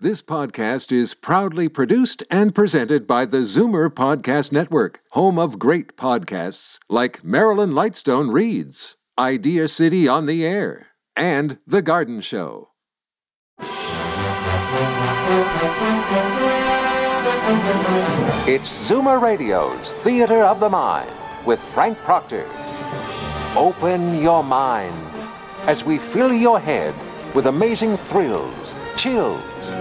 This podcast is proudly produced and presented by the Zoomer Podcast Network, home of great podcasts like Marilyn Lightstone Reads, Idea City on the Air, and The Garden Show. It's Zoomer Radio's Theater of the Mind with Frank Proctor. Open your mind as we fill your head with amazing thrills, chills,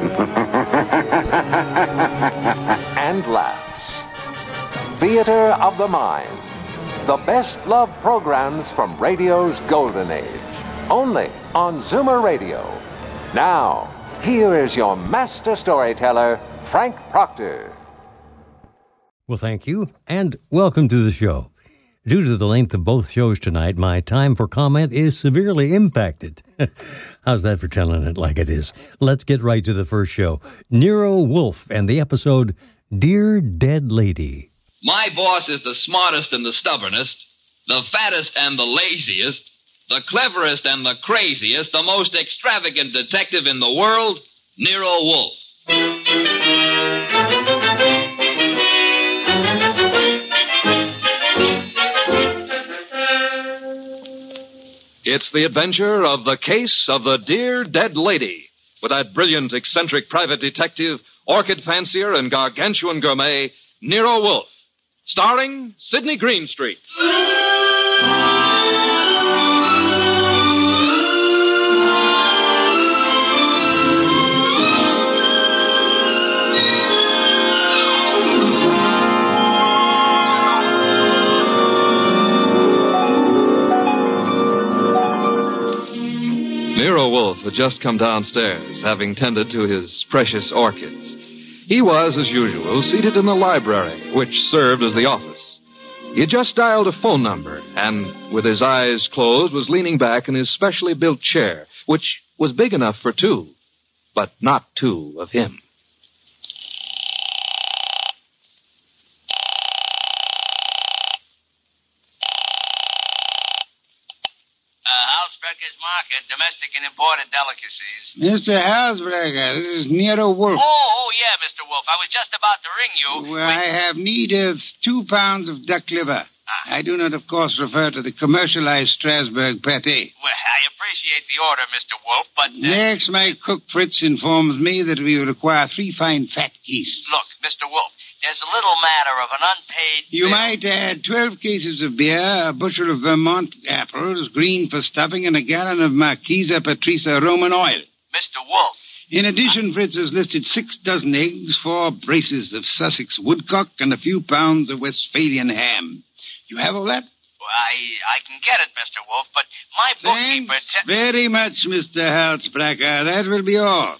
and laughs. Theater of the Mind. The best love programs from radio's golden age. Only on Zoomer Radio. Now, here is your master storyteller, Frank Proctor. Well, thank you, and welcome to the show. Due to the length of both shows tonight, my time for comment is severely impacted. How's that for telling it like it is? Let's get right to the first show. Nero Wolfe and the episode, Dear Dead Lady. My boss is the smartest and the stubbornest, the fattest and the laziest, the cleverest and the craziest, the most extravagant detective in the world, Nero Wolfe. It's the adventure of the case of the Dear Dead Lady, with that brilliant, eccentric private detective, orchid fancier, and gargantuan gourmet, Nero Wolfe, starring Sidney Greenstreet. Nero Wolfe had just come downstairs, having tended to his precious orchids. He was, as usual, seated in the library, which served as the office. He had just dialed a phone number, and, with his eyes closed, was leaning back in his specially built chair, which was big enough for two, but not two of him. Halsbrecher's Market, domestic and imported delicacies. Mr. Halsbrecher, this is Nero Wolfe. Oh, yeah, Mr. Wolfe. I was just about to ring you. Well, I have need of 2 pounds of duck liver. I do not, of course, refer to the commercialized Strasbourg pâté. Well, I appreciate the order, Mr. Wolfe, but... Next, my cook Fritz informs me that we will require 3 fine fat geese. Look, Mr. Wolfe, there's a little matter of an unpaid... You bill. might add 12 cases of beer, a bushel of Vermont apples, green for stuffing, and a gallon of Marquesa Patrisa Roman oil. Mr. Wolfe. In addition, Fritz has listed 6 dozen eggs, 4 braces of Sussex woodcock, and a few pounds of Westphalian ham. You have all that? Well, I can get it, Mr. Wolfe, but my bookkeeper... Thanks very much, Mr. Halsbrecher. That will be all.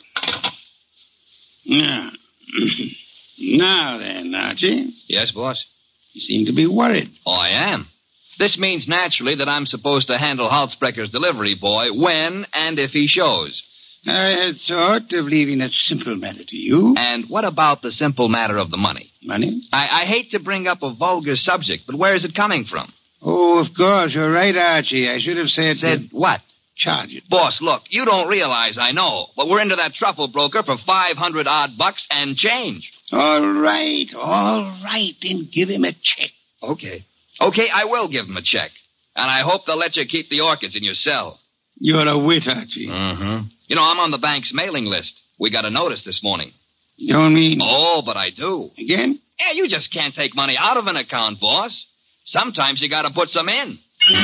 Now, now then, Archie. Yes, boss? You seem to be worried. Oh, I am. This means, naturally, that I'm supposed to handle Halsbrecher's delivery boy when and if he shows. I had thought of leaving that simple matter to you. And what about the simple matter of the money? Money? I hate to bring up a vulgar subject, but where is it coming from? Oh, of course, you're right, Archie. I should have said... Said what? Charge it. Boss, look, you don't realize I know, but we're into that truffle broker for $500 bucks and change. All right, then give him a check. Okay, I will give him a check. And I hope they'll let you keep the orchids in your cell. You're a wit, Archie. Mm-hmm. You know, I'm on the bank's mailing list. We got a notice this morning. You don't mean... Oh, but I do. Again? Yeah, you just can't take money out of an account, boss. Sometimes you gotta put some in.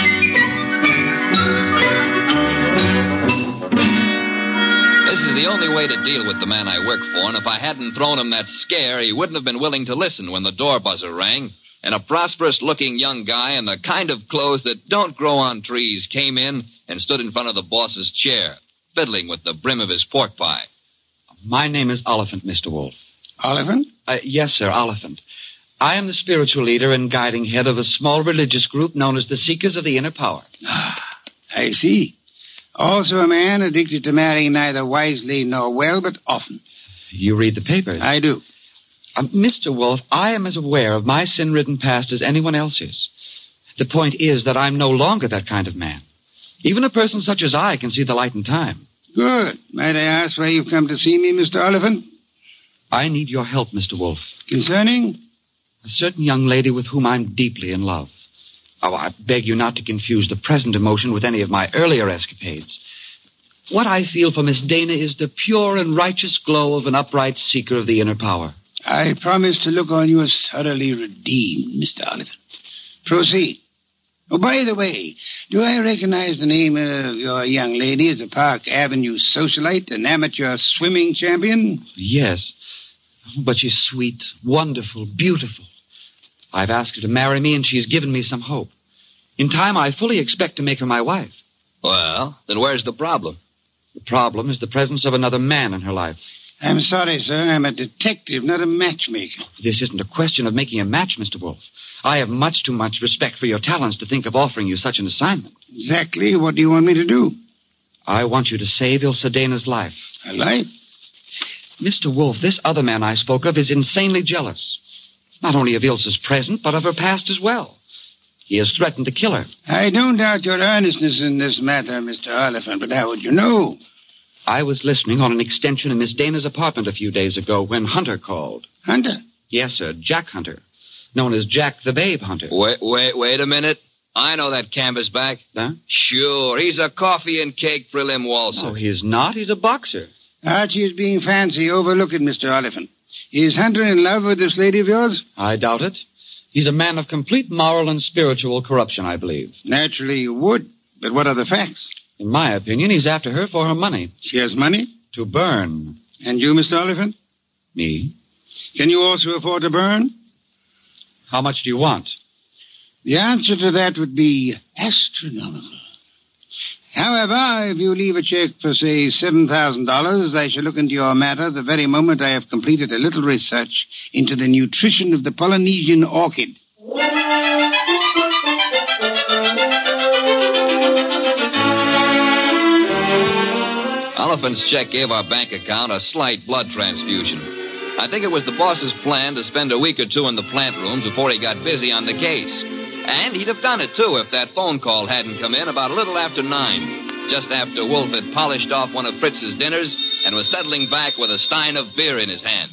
This is the only way to deal with the man I work for, and if I hadn't thrown him that scare, he wouldn't have been willing to listen when the door buzzer rang, and a prosperous-looking young guy in the kind of clothes that don't grow on trees came in and stood in front of the boss's chair, fiddling with the brim of his pork pie. My name is Oliphant, Mr. Wolfe. Oliphant? Yes, sir, Oliphant. I am the spiritual leader and guiding head of a small religious group known as the Seekers of the Inner Power. I see. Also a man addicted to marrying neither wisely nor well, but often. You read the papers? I do. Mr. Wolfe, I am as aware of my sin-ridden past as anyone else is. The point is that I'm no longer that kind of man. Even a person such as I can see the light in time. Good. Might I ask why you've come to see me, Mr. Oliphant? I need your help, Mr. Wolf. Concerning? A certain young lady with whom I'm deeply in love. Oh, I beg you not to confuse the present emotion with any of my earlier escapades. What I feel for Miss Dana is the pure and righteous glow of an upright seeker of the inner power. I promise to look on you as thoroughly redeemed, Mr. Oliphant. Proceed. Oh, by the way, do I recognize the name of your young lady as a Park Avenue socialite, an amateur swimming champion? Yes, but she's sweet, wonderful, beautiful. I've asked her to marry me, and she's given me some hope. In time, I fully expect to make her my wife. Well, then where's the problem? The problem is the presence of another man in her life. I'm sorry, sir. I'm a detective, not a matchmaker. This isn't a question of making a match, Mr. Wolf. I have much too much respect for your talents to think of offering you such an assignment. Exactly. What do you want me to do? I want you to save Ilse Dana's life. A life? Mr. Wolf, this other man I spoke of is insanely jealous. Not only of Ilse's present, but of her past as well. He has threatened to kill her. I don't doubt your earnestness in this matter, Mr. Oliphant, but how would you know? I was listening on an extension in Miss Dana's apartment a few days ago when Hunter called. Hunter? Yes, sir, Jack Hunter. Known as Jack the Babe Hunter. Wait a minute. I know that canvasback. Huh? Sure, he's a coffee and cake prelim waltzer. No, he's not. He's a boxer. Archie is being fancy. Overlook it, Mr. Oliphant. Is Hunter in love with this lady of yours? I doubt it. He's a man of complete moral and spiritual corruption, I believe. Naturally you would, but what are the facts? In my opinion, he's after her for her money. She has money? To burn. And you, Mr. Oliphant? Me? Can you also afford to burn? How much do you want? The answer to that would be astronomical. However, if you leave a check for, say, $7,000, I shall look into your matter the very moment I have completed a little research into the nutrition of the Polynesian orchid. Oliphant's check gave our bank account a slight blood transfusion. I think it was the boss's plan to spend a week or two in the plant rooms before he got busy on the case. And he'd have done it, too, if that phone call hadn't come in about a little after 9, just after Wolf had polished off one of Fritz's dinners and was settling back with a stein of beer in his hand.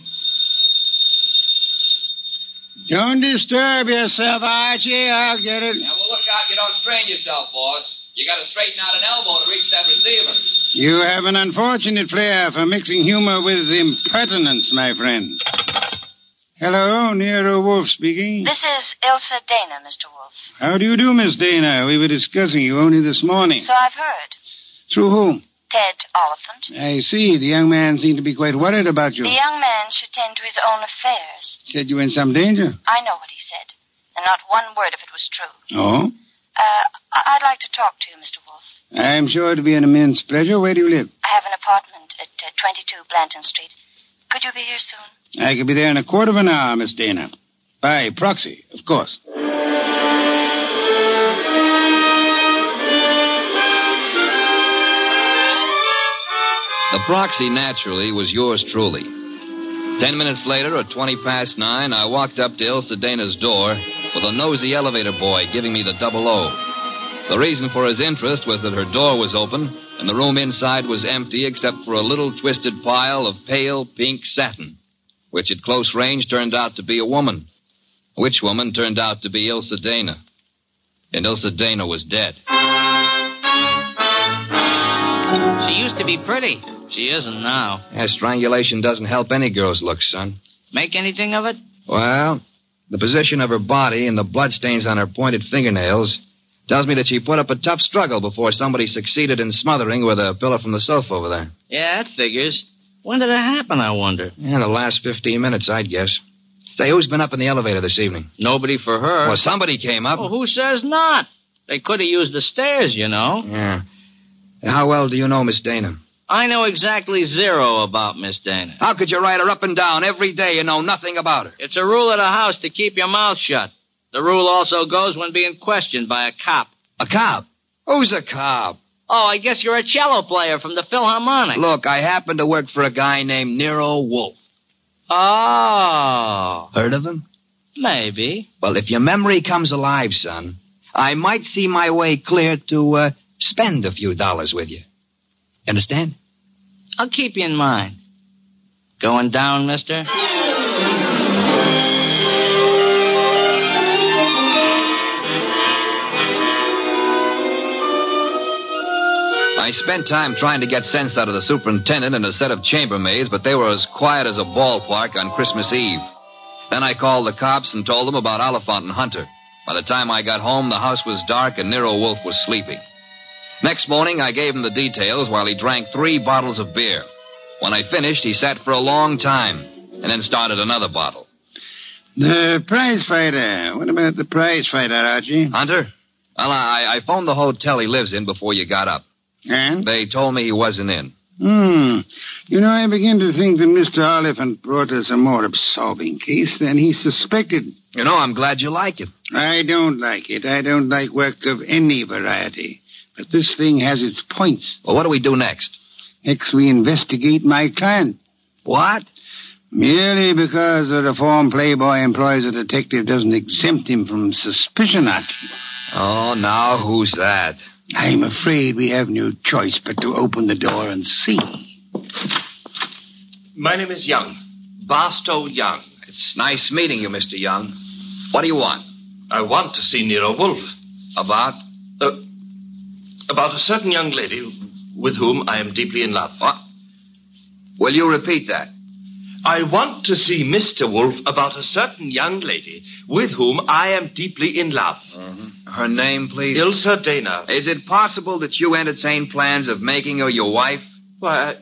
Don't disturb yourself, Archie. I'll get it. Now, well, look out you don't strain yourself, boss. You got to straighten out an elbow to reach that receiver. You have an unfortunate flair for mixing humor with impertinence, my friend. Hello, Nero Wolf speaking. This is Ilse Dana, Mr. Wolf. How do you do, Miss Dana? We were discussing you only this morning. So I've heard. Through whom? Ted Oliphant. I see. The young man seemed to be quite worried about you. The young man should tend to his own affairs. Said you were in some danger. I know what he said, and not one word of it was true. Oh? I'd like to talk to you, Mr. Wolf. I'm sure it'll be an immense pleasure. Where do you live? I have an apartment at 22 Blanton Street. Could you be here soon? I could be there in a quarter of an hour, Miss Dana. By proxy, of course. The proxy, naturally, was yours truly. 10 minutes later, at 20 past 9, I walked up to Ilse Dana's door with a nosy elevator boy giving me the 00. The reason for his interest was that her door was open and the room inside was empty except for a little twisted pile of pale pink satin, which at close range turned out to be a woman. Which woman turned out to be Ilse Dana. And Ilse Dana was dead. She used to be pretty. She isn't now. Yeah, strangulation doesn't help any girl's looks, son. Make anything of it? Well, the position of her body and the bloodstains on her pointed fingernails tells me that she put up a tough struggle before somebody succeeded in smothering with a pillow from the sofa over there. Yeah, that figures. When did it happen, I wonder? Yeah, the last 15 minutes, I'd guess. Say, who's been up in the elevator this evening? Nobody for her. Well, somebody came up. Well, who says not? They could have used the stairs, you know. Yeah. How well do you know Miss Dana? I know exactly zero about Miss Dana. How could you ride her up and down every day and know nothing about her? It's a rule of the house to keep your mouth shut. The rule also goes when being questioned by a cop. A cop? Who's a cop? Oh, I guess you're a cello player from the Philharmonic. Look, I happen to work for a guy named Nero Wolf. Oh. Heard of him? Maybe. Well, if your memory comes alive, son, I might see my way clear to spend a few dollars with you. Understand? I'll keep you in mind. Going down, mister? I spent time trying to get sense out of the superintendent and a set of chambermaids, but they were as quiet as a ballpark on Christmas Eve. Then I called the cops and told them about Oliphant and Hunter. By the time I got home, the house was dark and Nero Wolf was sleeping. Next morning, I gave him the details while he drank 3 bottles of beer. When I finished, he sat for a long time and then started another bottle. The prize fighter. What about the prize fighter, Archie? Hunter? Well, I phoned the hotel he lives in before you got up. And? They told me he wasn't in. You know, I begin to think that Mr. Oliphant brought us a more absorbing case than he suspected. You know, I'm glad you like it. I don't like it. I don't like work of any variety. But this thing has its points. Well, what do we do next? Next, we investigate my client. What? Merely because the reformed playboy employs a detective doesn't exempt him from suspicion, Archie. Oh, now who's that? I'm afraid we have no choice but to open the door and see. My name is Young. Barstow Young. It's nice meeting you, Mr. Young. What do you want? I want to see Nero Wolf. About? About a certain young lady with whom I am deeply in love. What? Will you repeat that? I want to see Mr. Wolf about a certain young lady with whom I am deeply in love. Mm-hmm. Her name, please? Ilsa Dana. Is it possible that you entertain plans of making her your wife? Why,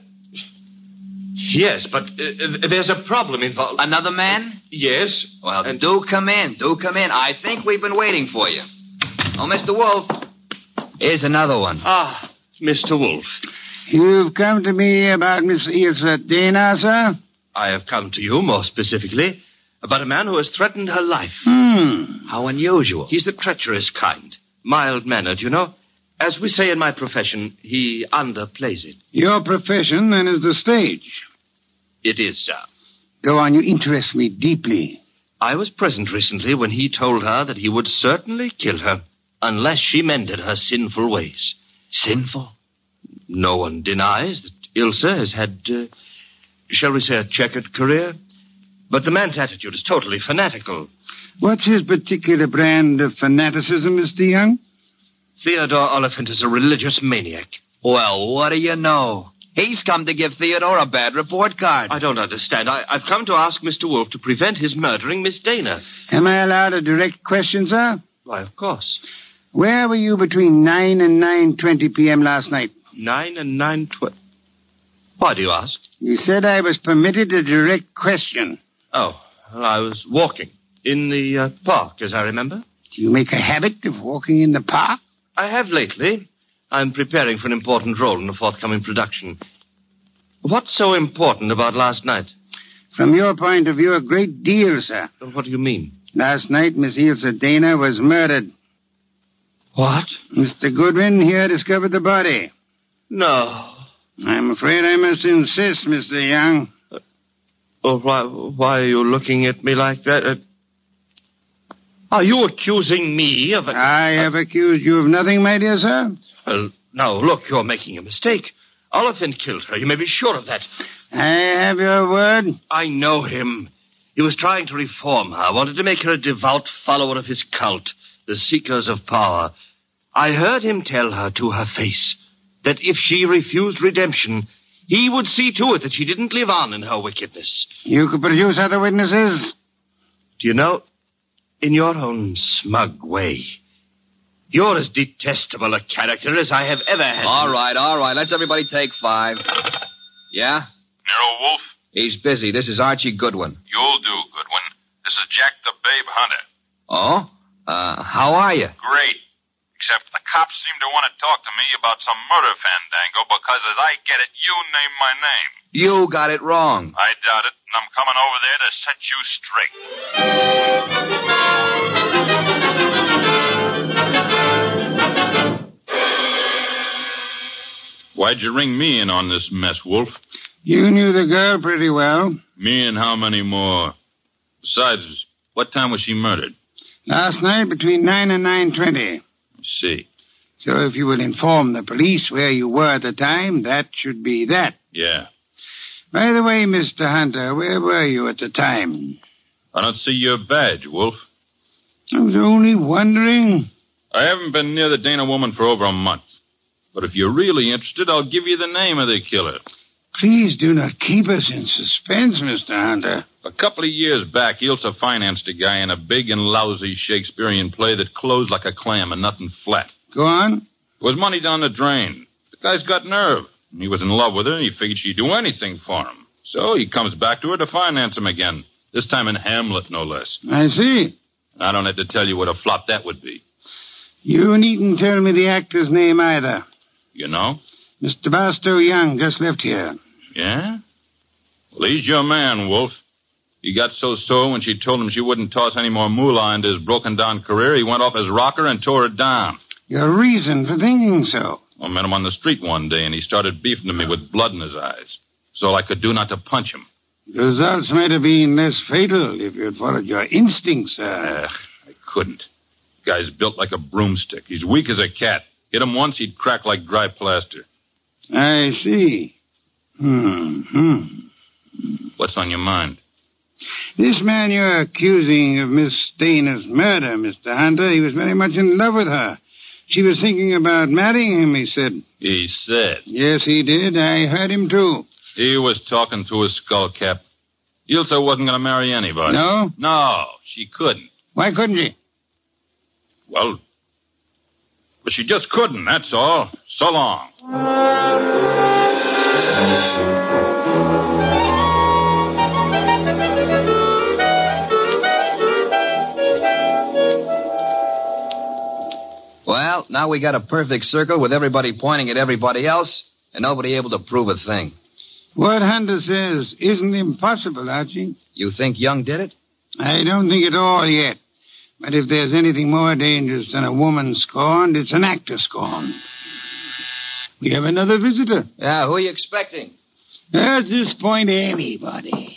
yes, but there's a problem involved. Another man? Yes. Well, do come in. Do come in. I think we've been waiting for you. Oh, Mr. Wolf. Here's another one. Ah, Mr. Wolf. You've come to me about Miss Ilsa Dana, sir? I have come to you, more specifically, about a man who has threatened her life. How unusual. He's the treacherous kind. Mild-mannered, you know. As we say in my profession, he underplays it. Your profession, then, is the stage. It is, sir. Go on, you interest me deeply. I was present recently when he told her that he would certainly kill her unless she mended her sinful ways. Sinful? No one denies that Ilsa has had, shall we say, a checkered career. But the man's attitude is totally fanatical. What's his particular brand of fanaticism, Mr. Young? Theodore Oliphant is a religious maniac. Well, what do you know? He's come to give Theodore a bad report card. I don't understand. I've come to ask Mr. Wolf to prevent his murdering Miss Dana. Am I allowed a direct question, sir? Why, of course. Where were you between 9 and 9:20 p.m. last night? 9 and 9:20. Why do you ask? You said I was permitted a direct question. Oh, well, I was walking in the park, as I remember. Do you make a habit of walking in the park? I have lately. I'm preparing for an important role in a forthcoming production. What's so important about last night? From your point of view, a great deal, sir. What do you mean? Last night, Miss Ilsa Dana was murdered. What? Mr. Goodwin here discovered the body. No. I'm afraid I must insist, Mr. Young. Why are you looking at me like that? Are you accusing me of... I have accused you of nothing, my dear sir. Well, now, look, you're making a mistake. Oliphant killed her. You may be sure of that. I have your word. I know him. He was trying to reform her, wanted to make her a devout follower of his cult, the Seekers of Power. I heard him tell her to her face that if she refused redemption, he would see to it that she didn't live on in her wickedness. You could produce other witnesses? Do you know, in your own smug way, you're as detestable a character as I have ever had. All right. Let's everybody take 5. Yeah? Nero Wolf? He's busy. This is Archie Goodwin. You'll do, Goodwin. This is Jack the Babe Hunter. Oh? How are you? Great. Except the cops seem to want to talk to me about some murder fandango because, as I get it, you named my name. You got it wrong. I doubt it, and I'm coming over there to set you straight. Why'd you ring me in on this mess, Wolf? You knew the girl pretty well. Me and how many more? Besides, what time was she murdered? Last night between 9 and 9:20. See. So if you will inform the police where you were at the time, that should be that. Yeah. By the way, Mr. Hunter, where were you at the time? I don't see your badge, Wolf. I was only wondering. I haven't been near the Dana woman for over a month. But if you're really interested, I'll give you the name of the killer. Please do not keep us in suspense, Mr. Hunter. A couple of years back, Ilsa financed a guy in a big and lousy Shakespearean play that closed like a clam and nothing flat. Go on. It was money down the drain. The guy's got nerve. He was in love with her, and he figured she'd do anything for him. So he comes back to her to finance him again. This time in Hamlet, no less. I see. I don't have to tell you what a flop that would be. You needn't tell me the actor's name either. You know? Mr. Barstow Young just left here. Yeah? Well, he's your man, Wolf. He got so sore when she told him she wouldn't toss any more moolah into his broken-down career, he went off his rocker and tore it down. Your reason for thinking so? I met him on the street one day, and he started beefing to me with blood in his eyes. It's all I could do not to punch him. The results might have been less fatal if you had followed your instincts, sir. I couldn't. The guy's built like a broomstick. He's weak as a cat. Hit him once, he'd crack like dry plaster. I see. What's on your mind? This man you're accusing of Miss Dana's murder, Mr. Hunter, he was very much in love with her. She was thinking about marrying him, he said. He said? Yes, he did. I heard him, too. He was talking to his skullcap. Ilsa wasn't going to marry anybody. No? No, she couldn't. Why couldn't she? Well, she just couldn't, that's all. So long. Well, now we got a perfect circle with everybody pointing at everybody else and nobody able to prove a thing. What Hunter says isn't impossible, Archie. You think Young did it? I don't think at all yet. But if there's anything more dangerous than a woman scorned, it's an actor scorned. We have another visitor. Yeah, who are you expecting? At this point, anybody.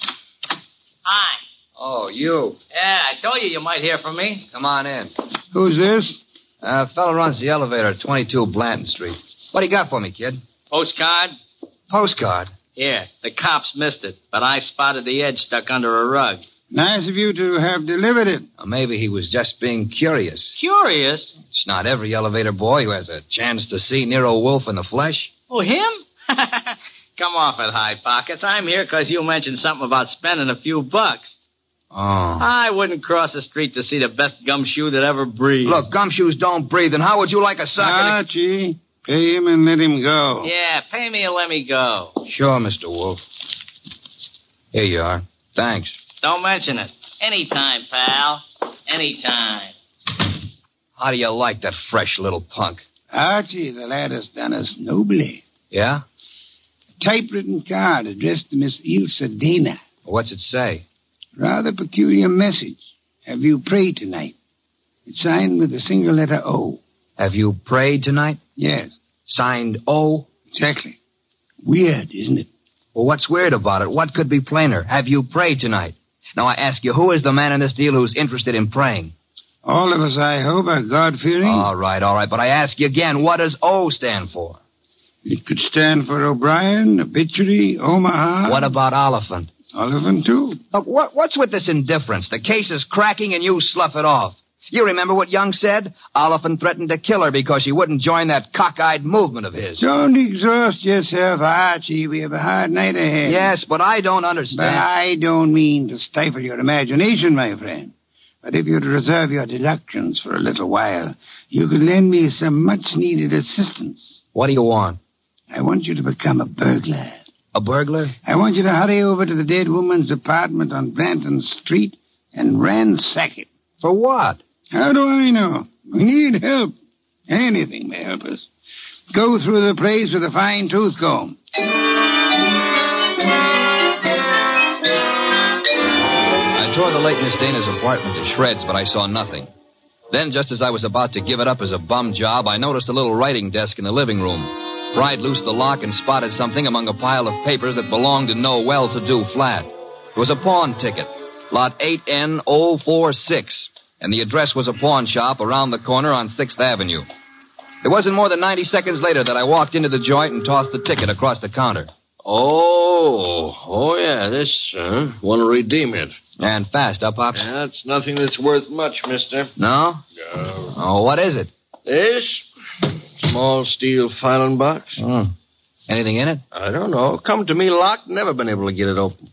Hi. Oh, you. Yeah, I told you might hear from me. Come on in. Who's this? Fella runs the elevator at 22 Blanton Street. What do you got for me, kid? Postcard? Postcard? Yeah, the cops missed it, but I spotted the edge stuck under a rug. Nice of you to have delivered it. Or maybe he was just being curious. Curious? It's not every elevator boy who has a chance to see Nero Wolfe in the flesh. Oh, him? Come off it, High Pockets. I'm here because you mentioned something about spending a few bucks. Oh. I wouldn't cross the street to see the best gumshoe that ever breathed. Look, gumshoes don't breathe, and how would you like a sucker? Archie, pay him and let him go. Yeah, pay me and let me go. Sure, Mr. Wolfe. Here you are. Thanks. Don't mention it. Anytime, pal. Anytime. How do you like that fresh little punk? Archie, the lad has done us nobly. Yeah? A typewritten card addressed to Miss Ilsa Dana. What's it say? Rather peculiar message. Have you prayed tonight? It's signed with a single letter O. Have you prayed tonight? Yes. Signed O? Exactly. Weird, isn't it? Well, what's weird about it? What could be plainer? Have you prayed tonight? Now, I ask you, who is the man in this deal who's interested in praying? All of us, I hope, are God-fearing. All right. But I ask you again, what does O stand for? It could stand for O'Brien, Obituary, Omaha. What about Oliphant? Oliphant, too. Look, what's with this indifference? The case is cracking and you slough it off. You remember what Young said? Oliphant threatened to kill her because she wouldn't join that cockeyed movement of his. Don't exhaust yourself, Archie. We have a hard night ahead. Yes, but I don't understand. But I don't mean to stifle your imagination, my friend. But if you'd reserve your deductions for a little while, you could lend me some much-needed assistance. What do you want? I want you to become a burglar. A burglar? I want you to hurry over to the dead woman's apartment on Blanton Street and ransack it. For what? How do I know? We need help. Anything may help us. Go through the place with a fine-tooth comb. I tore the late Miss Dana's apartment to shreds, but I saw nothing. Then, just as I was about to give it up as a bum job, I noticed a little writing desk in the living room. Pried loose the lock and spotted something among a pile of papers that belonged to no well-to-do flat. It was a pawn ticket, lot 8N046, and the address was a pawn shop around the corner on 6th Avenue. It wasn't more than 90 seconds later that I walked into the joint and tossed the ticket across the counter. Oh, yeah, this, want to redeem it. And fast, huh, Pops? That's nothing that's worth much, mister. No? No. Oh, what is it? This? Small steel filing box. Oh. Anything in it? I don't know. Come to me locked, never been able to get it open.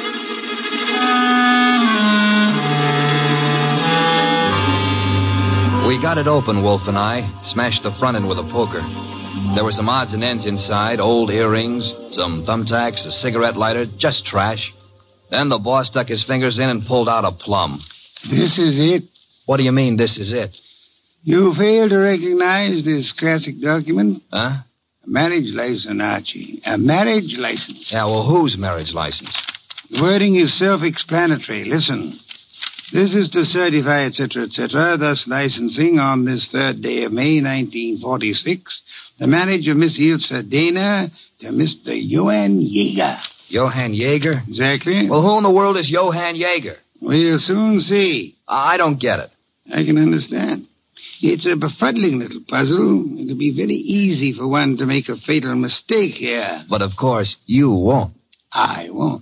We got it open, Wolf and I. Smashed the front end with a poker. There were some odds and ends inside, old earrings, some thumbtacks, a cigarette lighter, just trash. Then the boss stuck his fingers in and pulled out a plum. This is it. What do you mean, this is it? You fail to recognize this classic document? Huh? A marriage license, Archie. A marriage license. Yeah, well, whose marriage license? The wording is self-explanatory. Listen. This is to certify, etc., thus licensing on this 3rd day of May, 1946, the marriage of Miss Ilse Dana to Mr. Johann Jaeger. Johann Jaeger? Exactly. Well, who in the world is Johann Jaeger? We'll soon see. I don't get it. I can understand. It's a befuddling little puzzle. It'll be very easy for one to make a fatal mistake here. But, of course, you won't. I won't.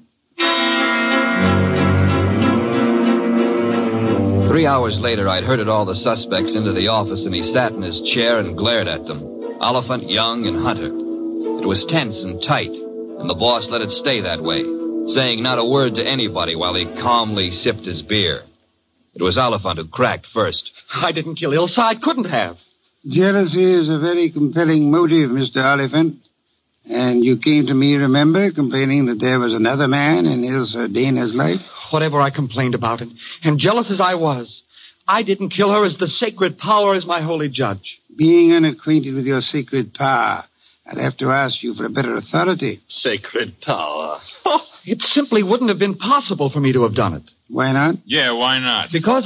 3 hours later, I'd herded all the suspects into the office, and he sat in his chair and glared at them. Oliphant, Young, and Hunter. It was tense and tight, and the boss let it stay that way, saying not a word to anybody while he calmly sipped his beer. It was Oliphant who cracked first. I didn't kill Ilsa. I couldn't have. Jealousy is a very compelling motive, Mr. Oliphant. And you came to me, remember, complaining that there was another man in Ilse Dana's life? Whatever I complained about, and jealous as I was, I didn't kill her as the sacred power is my holy judge. Being unacquainted with your sacred power, I'd have to ask you for a better authority. Sacred power. Oh, it simply wouldn't have been possible for me to have done it. Why not? Yeah, why not? Because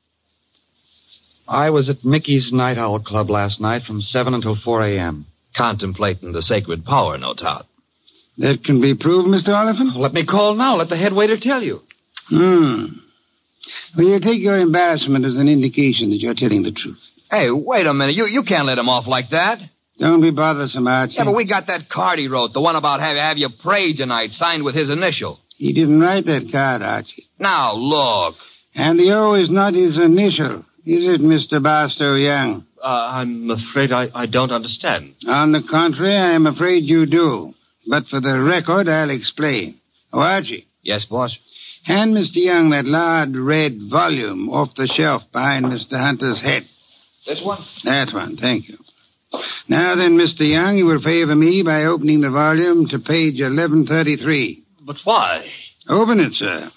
I was at Mickey's Night Owl Club last night from 7 until 4 a.m. Contemplating the sacred power, no doubt. That can be proved, Mr. Oliphant? Let me call now. Let the head waiter tell you. Well, you take your embarrassment as an indication that you're telling the truth. Hey, wait a minute. You can't let him off like that. Don't be bothersome, Archie. Yeah, but we got that card he wrote, the one about have you prayed tonight, signed with his initial. He didn't write that card, Archie. Now, look. And the O is not his initial, is it, Mr. Barstow Young? I'm afraid I don't understand. On the contrary, I am afraid you do. But for the record, I'll explain. Oh, Archie. Yes, boss? Hand Mr. Young that large red volume off the shelf behind Mr. Hunter's head. This one? That one, thank you. Now then, Mr. Young, you will favor me by opening the volume to page 1133. But why? Open it, sir.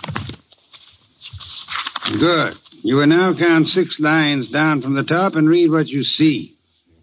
Good. You will now count 6 lines down from the top and read what you see.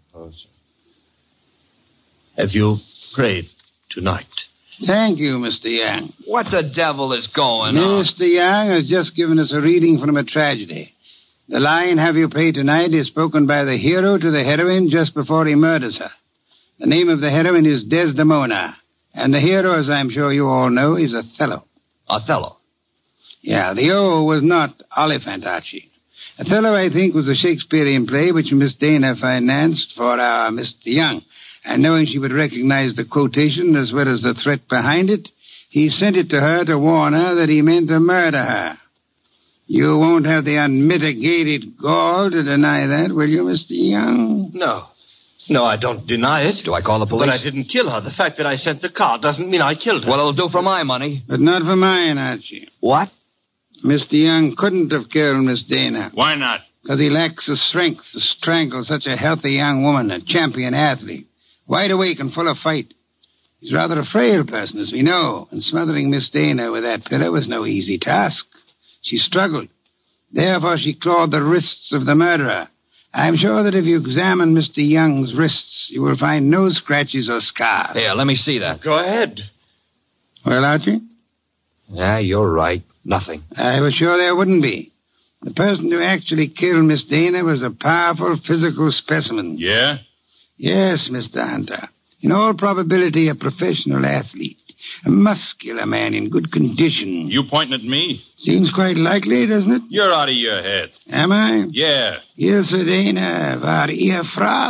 Have you prayed tonight? Thank you, Mr. Young. What the devil is going on? Mr. Young has just given us a reading from a tragedy. The line, have you prayed tonight, is spoken by the hero to the heroine just before he murders her. The name of the heroine is Desdemona. And the hero, as I'm sure you all know, is Othello. Othello? Yeah, the O was not Oliphant, Archie. Othello, I think, was a Shakespearean play which Miss Dana financed for our Mr. Young. And knowing she would recognize the quotation as well as the threat behind it, he sent it to her to warn her that he meant to murder her. You won't have the unmitigated gall to deny that, will you, Mr. Young? No, I don't deny it. Do I call the police? But I didn't kill her. The fact that I sent the card doesn't mean I killed her. Well, it'll do for my money. But not for mine, Archie. What? Mr. Young couldn't have killed Miss Dana. Why not? Because he lacks the strength to strangle such a healthy young woman, a champion athlete. Wide awake and full of fight. He's rather a frail person, as we know, and smothering Miss Dana with that pillow was no easy task. She struggled. Therefore, she clawed the wrists of the murderer. I'm sure that if you examine Mr. Young's wrists, you will find no scratches or scars. Here, let me see that. Go ahead. Well, Archie? Yeah, you're right. Nothing. I was sure there wouldn't be. The person who actually killed Miss Dana was a powerful physical specimen. Yeah? Yes, Mr. Hunter. In all probability, a professional athlete. A muscular man in good condition. You pointing at me? Seems quite likely, doesn't it? You're out of your head. Am I? Yeah. Ilse Dana war Ehefrau.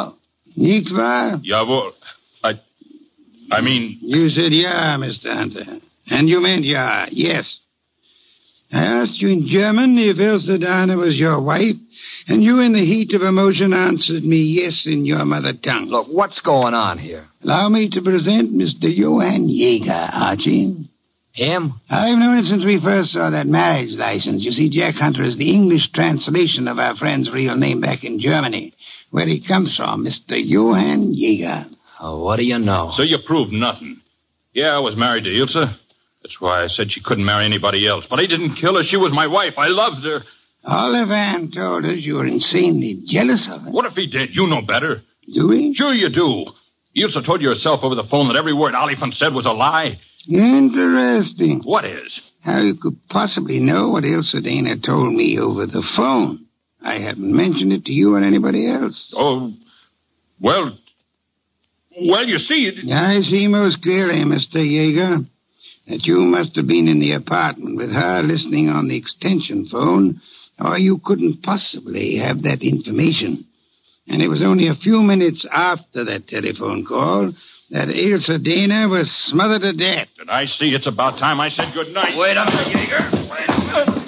Nicht wahr? Jawohl. I mean... You said yeah, Mr. Hunter. And you meant yeah, yes. I asked you in German if Elsa Dana was your wife, and you in the heat of emotion answered me yes in your mother tongue. Look, what's going on here? Allow me to present Mr. Johann Jaeger, Archie. Him? I've known it since we first saw that marriage license. You see, Jack Hunter is the English translation of our friend's real name back in Germany, where he comes from, Mr. Johann Jaeger. Oh, what do you know? So you proved nothing. Yeah, I was married to Ilse. That's why I said she couldn't marry anybody else. But I didn't kill her. She was my wife. I loved her. Olivan told us you were insanely jealous of her. What if he did? You know better. Do we? Sure you do. Ilse told you herself over the phone that every word Oliphant said was a lie. Interesting. What is? How you could possibly know what Ilse Dana told me over the phone. I haven't mentioned it to you or anybody else. Oh, well, you see... I see most clearly, Mr. Jaeger, that you must have been in the apartment with her listening on the extension phone, or you couldn't possibly have that information. And it was only a few minutes after that telephone call that Ilse Dana was smothered to death. And I see it's about time I said good night. Wait a minute, Jaeger. Wait a minute.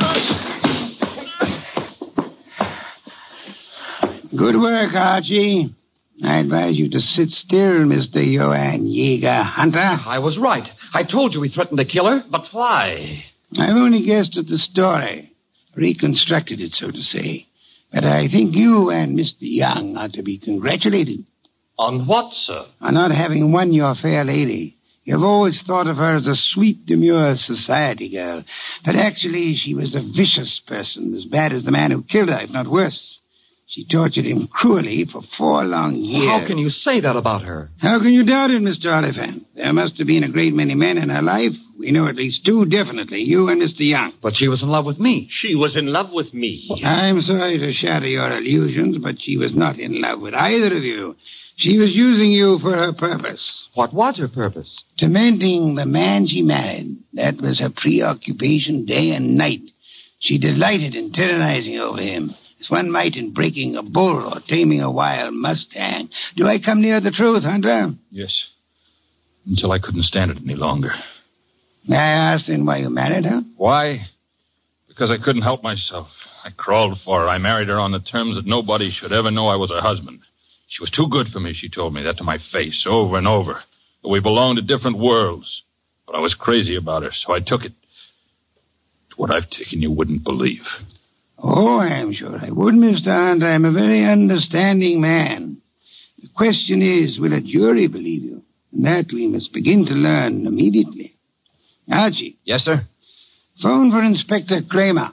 Good work, Archie. I advise you to sit still, Mr. Johann Jaeger Hunter. I was right. I told you he threatened to kill her. But why? I've only guessed at the story. Reconstructed it, so to say. But I think you and Mr. Young are to be congratulated. On what, sir? On not having won your fair lady. You've always thought of her as a sweet, demure society girl. But actually, she was a vicious person, as bad as the man who killed her, if not worse. She tortured him cruelly for 4 long years. How can you say that about her? How can you doubt it, Mr. Oliphant? There must have been a great many men in her life. We know at least 2 definitely, you and Mr. Young. But she was in love with me. She was in love with me. I'm sorry to shatter your illusions, but she was not in love with either of you. She was using you for her purpose. What was her purpose? Tormenting the man she married. That was her preoccupation day and night. She delighted in tyrannizing over him, as one might in breaking a bull or taming a wild mustang. Do I come near the truth, Hunter? Yes. Until I couldn't stand it any longer. May I ask then why you married her? Why? Because I couldn't help myself. I crawled for her. I married her on the terms that nobody should ever know I was her husband. She was too good for me, she told me that to my face over and over. That we belonged to different worlds. But I was crazy about her, so I took it. What I've taken you wouldn't believe. Oh, I am sure I would, Mr. Hunt. I am a very understanding man. The question is, will a jury believe you? And that we must begin to learn immediately. Archie. Yes, sir? Phone for Inspector Kramer.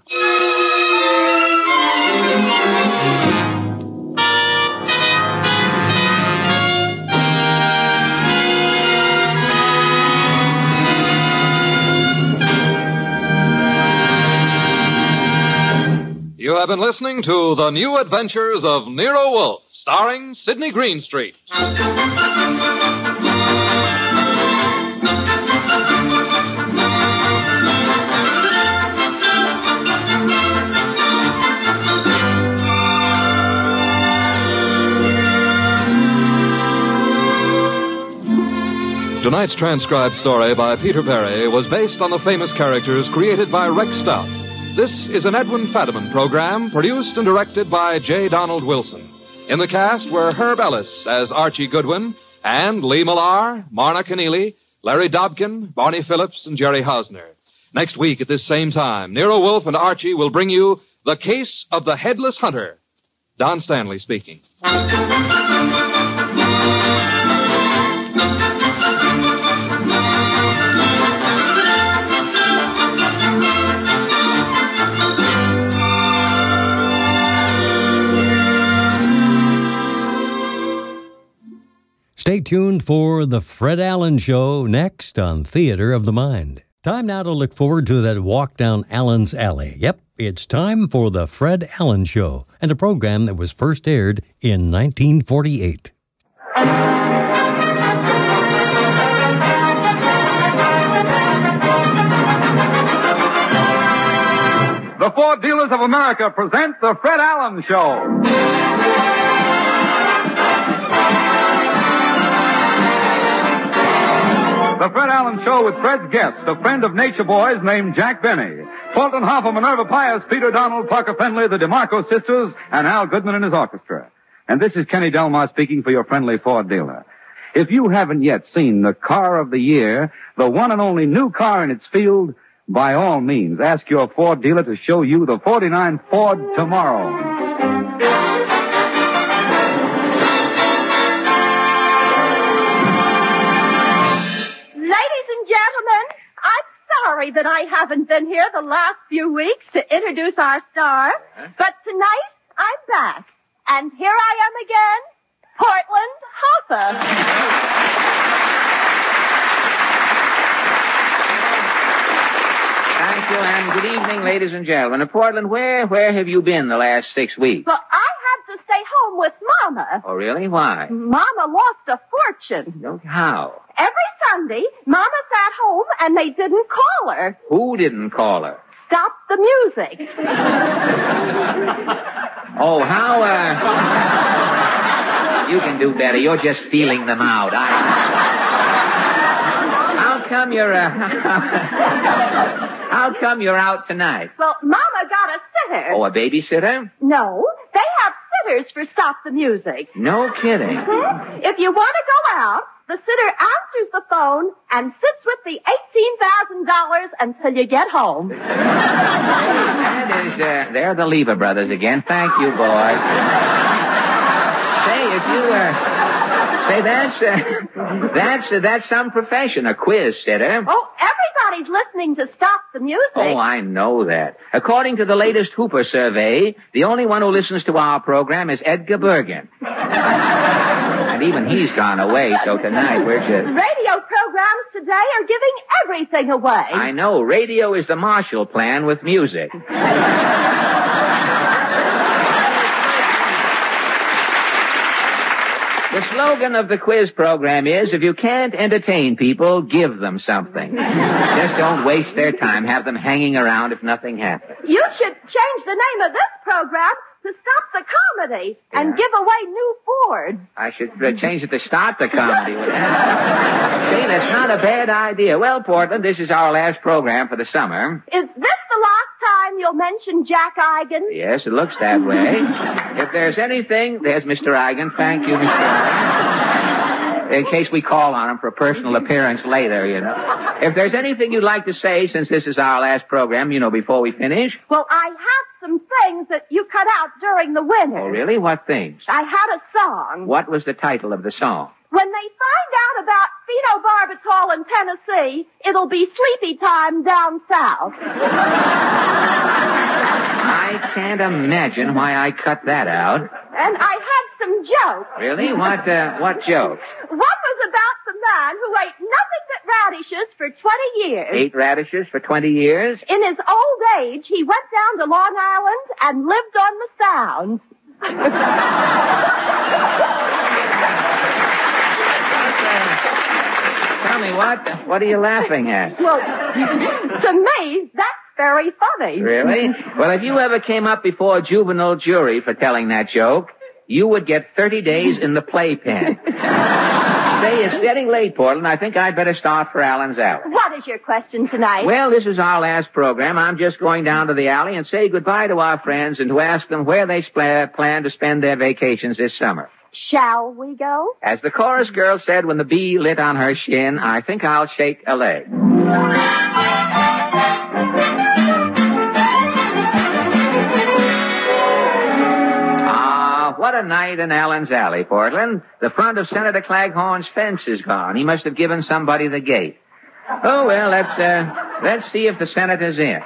You have been listening to The New Adventures of Nero Wolfe, starring Sidney Greenstreet. Tonight's transcribed story by Peter Perry was based on the famous characters created by Rex Stout. This is an Edwin Fadiman program produced and directed by J. Donald Wilson. In the cast were Herb Ellis as Archie Goodwin and Lee Millar, Marna Keneally, Larry Dobkin, Barney Phillips, and Jerry Hausner. Next week at this same time, Nero Wolfe and Archie will bring you The Case of the Headless Hunter. Don Stanley speaking. Stay tuned for The Fred Allen Show next on Theater of the Mind. Time now to look forward to that walk down Allen's Alley. Yep, it's time for The Fred Allen Show, and a program that was first aired in 1948. The Ford Dealers of America present The Fred Allen Show. The Fred Allen Show with Fred's guest, a friend of Nature Boys named Jack Benny. Fulton Hoffman, Minerva Pius, Peter Donald, Parker Fenley, the DeMarco sisters, and Al Goodman and his orchestra. And this is Kenny Delmar speaking for your friendly Ford dealer. If you haven't yet seen the car of the year, the one and only new car in its field, by all means, ask your Ford dealer to show you the 49 Ford Tomorrow. Ladies and gentlemen, I'm sorry that I haven't been here the last few weeks to introduce our star, but tonight I'm back. And here I am again, Portland Hopper. Thank you, and good evening, ladies and gentlemen. Portland, where have you been the last 6 weeks? Well, I had to stay home with Mama. Oh, really? Why? Mama lost a fortune. No, how? Every Sunday, Mama sat home and they didn't call her. Who didn't call her? Stop the music. Oh, how, you can do better. You're just feeling them out. How come you're out tonight? Well, Mama got a sitter. Oh, a babysitter? No, they have sitters for Stop the Music. No kidding. If you want to go out, the sitter answers the phone and sits with the $18,000 until you get home. That is, they're the Lever brothers again. Thank you, boys. Say, if you, that's some profession, a quiz sitter. Oh, everybody's listening to Stop the Music. Oh, I know that. According to the latest Hooper survey, the only one who listens to our program is Edgar Bergen. And even he's gone away, so tonight we're just... Radio programs today are giving everything away. I know. Radio is the Marshall Plan with music. The slogan of the quiz program is, if you can't entertain people, give them something. Just don't waste their time. Have them hanging around if nothing happens. You should change the name of this program to Stop the Comedy and give away new Fords. I should change it to Start the Comedy. See, that's not a bad idea. Well, Portland, this is our last program for the summer. Is this the last time you'll mention Jack Eigen? Yes, it looks that way. If there's anything... There's Mr. Eigen. Thank you, Mr. Eigen. In case we call on him for a personal appearance later, you know. If there's anything you'd like to say, since this is our last program, you know, before we finish... Well, I have some things that you cut out during the winter. Oh, really? What things? I had a song. What was the title of the song? When they find out about phenobarbital in Tennessee, it'll be sleepy time down south. I can't imagine why I cut that out. And I had some jokes. Really? What jokes? One was about the man who ate nothing but radishes for 20 years. Ate radishes for 20 years? In his old age, he went down to Long Island and lived on the Sound. Tell me, what are you laughing at? Well, to me, that's very funny. Really? Well, if you ever came up before a juvenile jury for telling that joke, you would get 30 days in the playpen. Say, it's getting late, Portland. I think I'd better start for Allen's Alley. What is your question tonight? Well, this is our last program. I'm just going down to the alley and say goodbye to our friends and to ask them where they plan to spend their vacations this summer. Shall we go? As the chorus girl said when the bee lit on her shin, I think I'll shake a leg. What a night in Allen's Alley, Portland. The front of Senator Claghorn's fence is gone. He must have given somebody the gate. Oh, well, let's see if the senator's in.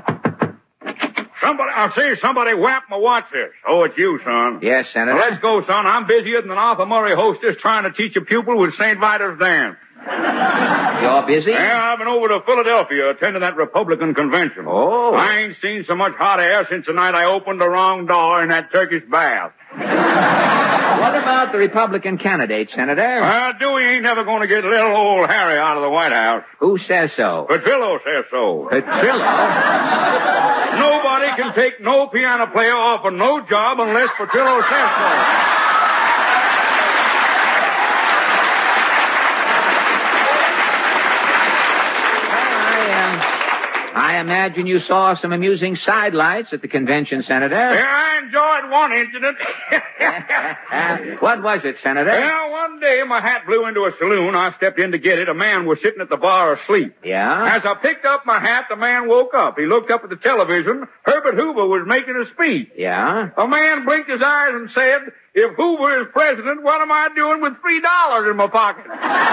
I see somebody whap my watches. Oh, it's you, son. Yes, Senator. Well, let's go, son. I'm busier than an Arthur Murray hostess trying to teach a pupil with St. Vitus's dance. You're busy? Yeah, I've been over to Philadelphia attending that Republican convention. Oh. I ain't seen so much hot air since the night I opened the wrong door in that Turkish bath. What about the Republican candidate, Senator? Dewey ain't never going to get little old Harry out of the White House. Who says so? Petrillo says so. Petrillo? Nobody can take no piano player off of no job unless Petrillo says so. I imagine you saw some amusing sidelights at the convention, Senator. Yeah, I enjoyed one incident. What was it, Senator? Well, one day my hat blew into a saloon. I stepped in to get it. A man was sitting at the bar asleep. Yeah? As I picked up my hat, the man woke up. He looked up at the television. Herbert Hoover was making a speech. Yeah? A man blinked his eyes and said, "If Hoover is president, what am I doing with $3 in my pocket?"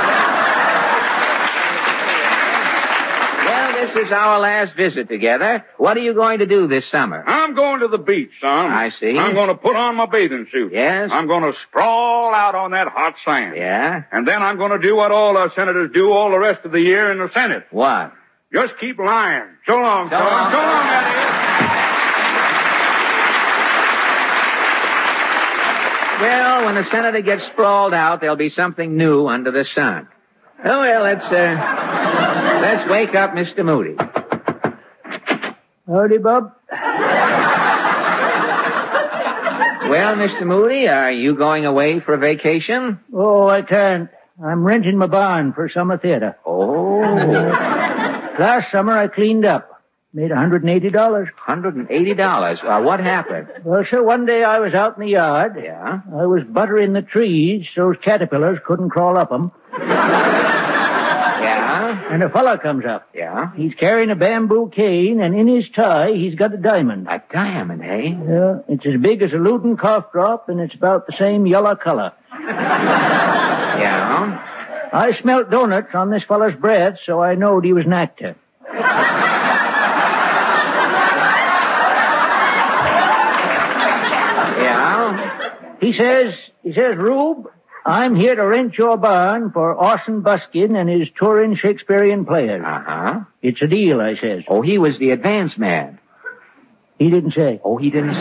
Well, this is our last visit together. What are you going to do this summer? I'm going to the beach, son. I see. I'm going to put on my bathing suit. Yes? I'm going to sprawl out on that hot sand. Yeah? And then I'm going to do what all our senators do all the rest of the year in the Senate. What? Just keep lying. So long, son. So long, Eddie. Well, when the senator gets sprawled out, there'll be something new under the sun. Oh, well, let's wake up Mr. Moody. Howdy, Bob. Well, Mr. Moody, are you going away for a vacation? Oh, I can't. I'm renting my barn for summer theater. Oh. Last summer I cleaned up. Made $180. $180? What happened? Well, sir, one day I was out in the yard. Yeah? I was buttering the trees so those caterpillars couldn't crawl up them. Yeah? And a fella comes up. Yeah? He's carrying a bamboo cane, and in his tie, he's got a diamond. A diamond, eh? Yeah, it's as big as a Luton cough drop, and it's about the same yellow color. Yeah? I smelt donuts on this fella's breath, so I knowed he was an actor. Yeah? He says, Rube, I'm here to rent your barn for Orson Buskin and his touring Shakespearean players. Uh-huh. It's a deal, I says. Oh, he was the advance man. He didn't say. Oh, he didn't say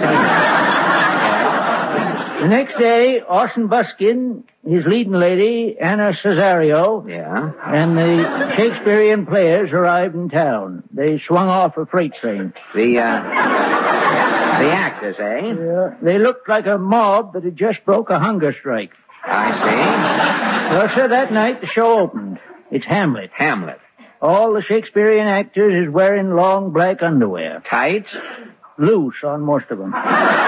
that. The next day, Orson Buskin, his leading lady, Anna Cesario, Yeah? and the Shakespearean players arrived in town. They swung off a freight train. The actors, eh? Yeah, they looked like a mob that had just broke a hunger strike. I see. Well, sir, that night the show opened. It's Hamlet. Hamlet. All the Shakespearean actors is wearing long black underwear. Tights? Loose on most of them.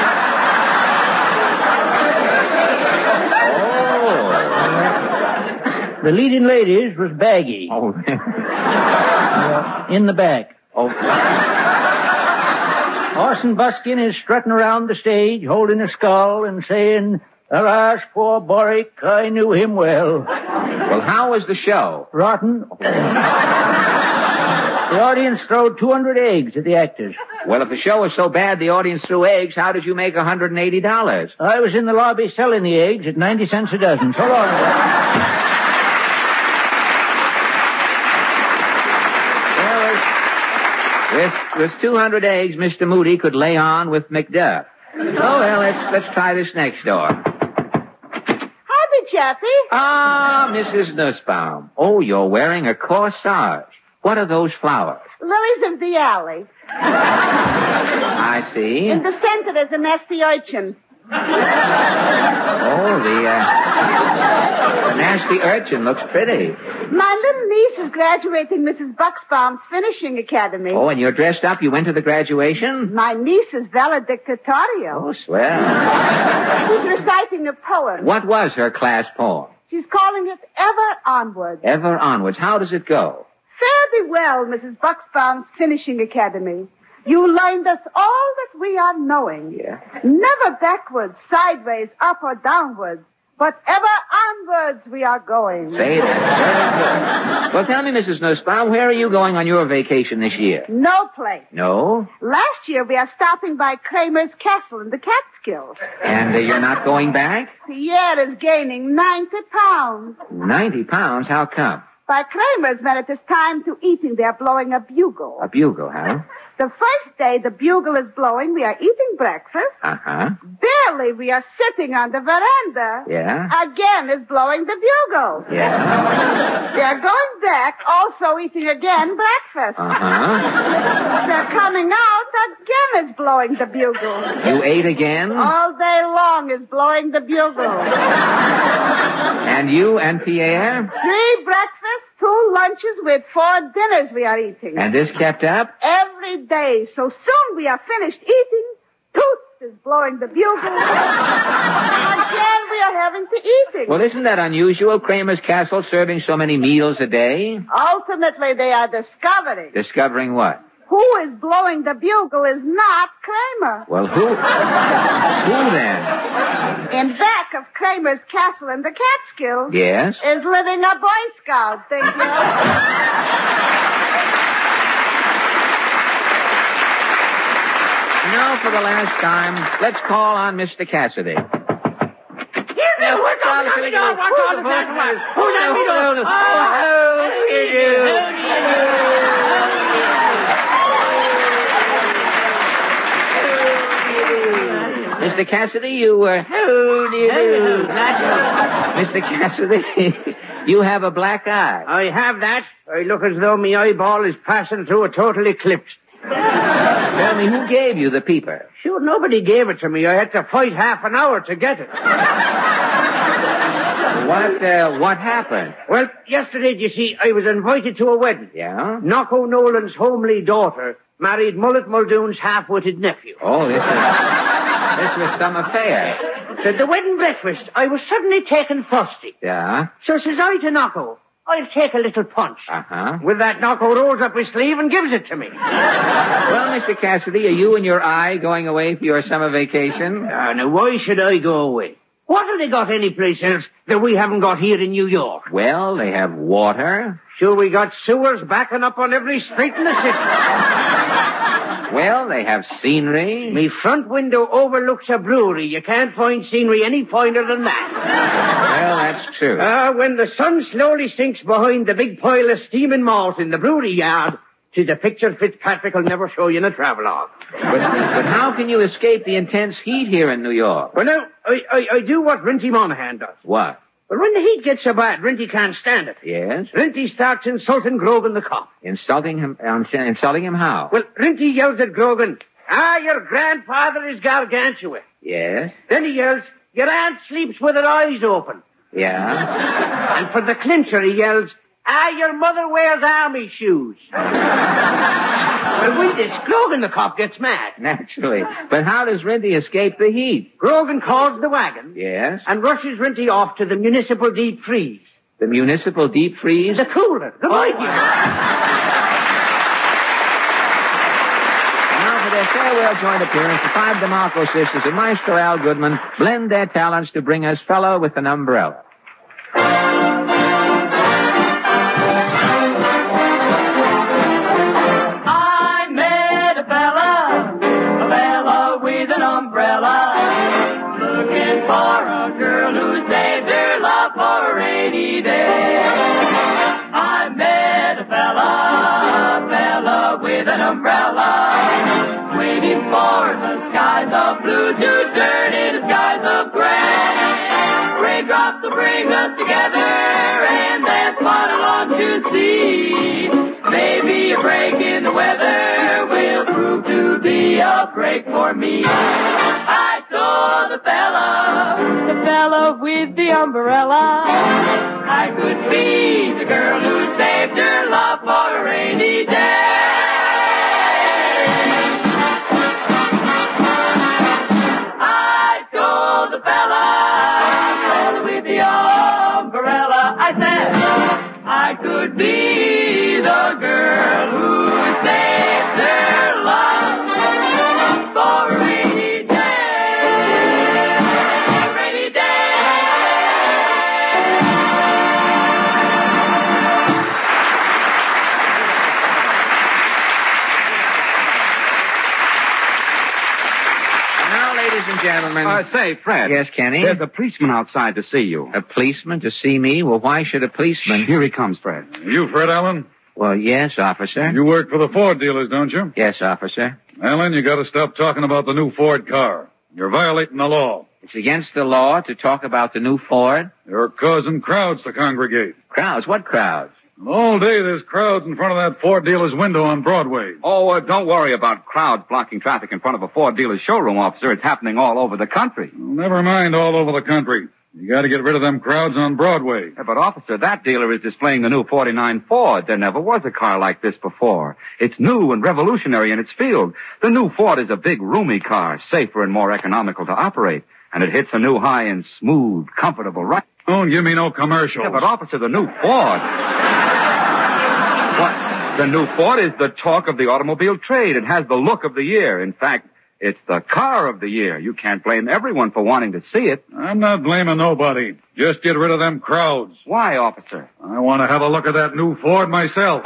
The leading ladies was baggy. Oh. In the back. Oh. Orson Buskin is strutting around the stage, holding a skull and saying, "Alas, poor Boric, I knew him well." Well, how was the show? Rotten. The audience threw 200 eggs at the actors. Well, if the show was so bad the audience threw eggs, how did you make $180? I was in the lobby selling the eggs at 90 cents a dozen. So long. With 200 eggs, Mr. Moody could lay on with Macduff. Oh, well, let's try this next door. Howdy, Jeffy. Ah, Mrs. Nussbaum. Oh, you're wearing a corsage. What are those flowers? Lilies of the alley. I see. In the center there's a nasty urchin. Oh, the nasty urchin looks pretty. My little niece is graduating Mrs. Bucksbaum's finishing academy. Oh, and you're dressed up? You went to the graduation? My niece is valedictorian. Oh, swell. She's reciting a poem. What was her class poem? She's calling it Ever Onward. Ever Onwards. How does it go? Fare thee well, Mrs. Bucksbaum's finishing academy. You learned us all that we are knowing. Yeah. Never backwards, sideways, up or downwards, but ever onwards we are going. Say that. Very good. Well, tell me, Mrs. Nussbaum, where are you going on your vacation this year? No place. No? Last year we are stopping by Kramer's Castle in the Catskills. And you're not going back? Pierre is gaining 90 pounds. 90 pounds? How come? By Kramer's, when it is time to eating, they are blowing a bugle. A bugle, huh? The first day the bugle is blowing, we are eating breakfast. Uh-huh. Barely we are sitting on the veranda. Yeah? Again is blowing the bugle. Yeah. They are going back, also eating again breakfast. Uh-huh. They're coming out, again is blowing the bugle. You ate again? All day long is blowing the bugle. And you and Pierre? 3 breakfasts, 2 2 lunches with 4 dinners we are eating. And this kept up? Every day. So soon we are finished eating, Toots is blowing the bugle. Again, we are having to eating. Well, isn't that unusual, Kramer's Castle serving so many meals a day? Ultimately, they are discovering. Discovering what? Who is blowing the bugle is not Kramer. Well, who? Who then? In back of Kramer's Castle in the Catskills. Yes? Is living a Boy Scout, think you? Now, for the last time, let's call on Mr. Cassidy. Who's that? Mr. Cassidy, you how do you do? Mr. Cassidy, you have a black eye. I have that. I look as though my eyeball is passing through a total eclipse. Tell me, who gave you the peeper? Sure, nobody gave it to me. I had to fight half an hour to get it. What happened? Well, yesterday, you see, I was invited to a wedding. Yeah? Knocko Nolan's homely daughter married Mullet Muldoon's half-witted nephew. Oh, this was some affair. So at the wedding breakfast, I was suddenly taken thirsty. Yeah? So says I to Knocko, I'll take a little punch. Uh-huh. With that, Knocko rolls up his sleeve and gives it to me. Well, Mr. Cassidy, are you and your eye going away for your summer vacation? Now, why should I go away? What have they got anyplace else that we haven't got here in New York? Well, they have water. Sure, we got sewers backing up on every street in the city. Well, they have scenery. Me front window overlooks a brewery. You can't find scenery any finer than that. Well, that's true. When the sun slowly sinks behind the big pile of steaming malt in the brewery yard, 'tis a picture Fitzpatrick will never show you in a travelogue. But how can you escape the intense heat here in New York? Well, now, I do what Rinty Monahan does. What? But when the heat gets so bad, Rinty can't stand it. Yes? Rinty starts insulting Grogan the cop. Insulting him how? Well, Rinty yells at Grogan, your grandfather is gargantua. Yes? Then he yells, your aunt sleeps with her eyes open. Yeah? And for the clincher, he yells, your mother wears army shoes. Well, with this, Grogan the cop gets mad. Naturally. But how does Rinty escape the heat? Grogan calls the wagon. Yes? And rushes Rinty off to the municipal deep freeze. The municipal deep freeze? The cooler. The Viking. Now for their farewell joint appearance, the 5 DeMarco sisters and Maestro Al Goodman blend their talents to bring us Fellow with an Umbrella. Looking for a girl who saved her love for a rainy day. I met a fella with an umbrella, waiting for the skies of blue to turn into skies of gray. Raindrops will bring us together, and that's what I long to see. Maybe a break in the weather will prove to be a break for me. I saw the fella with the umbrella. I could be the girl who saved her love for a rainy day. I told the fella with the umbrella, I said I could be the girl who saved her love for a rainy day. Gentlemen. Say, Fred. Yes, Kenny? There's a policeman outside to see you. A policeman to see me? Well, why should a policeman... Here he comes, Fred. You, Fred Allen? Well, yes, officer. You work for the Ford dealers, don't you? Yes, officer. Allen, you gotta stop talking about the new Ford car. You're violating the law. It's against the law to talk about the new Ford? You're causing crowds to congregate. Crowds? What crowds? All day there's crowds in front of that Ford dealer's window on Broadway. Oh, don't worry about crowds blocking traffic in front of a Ford dealer's showroom, officer. It's happening all over the country. Well, never mind all over the country. You got to get rid of them crowds on Broadway. Yeah, but, officer, that dealer is displaying the new 49 Ford. There never was a car like this before. It's new and revolutionary in its field. The new Ford is a big, roomy car, safer and more economical to operate. And it hits a new high in smooth, comfortable ride. Don't give me no commercials. Yeah, but, officer, the new Ford... What? The new Ford is the talk of the automobile trade. It has the look of the year. In fact... it's the car of the year. You can't blame everyone for wanting to see it. I'm not blaming nobody. Just get rid of them crowds. Why, officer? I want to have a look at that new Ford myself.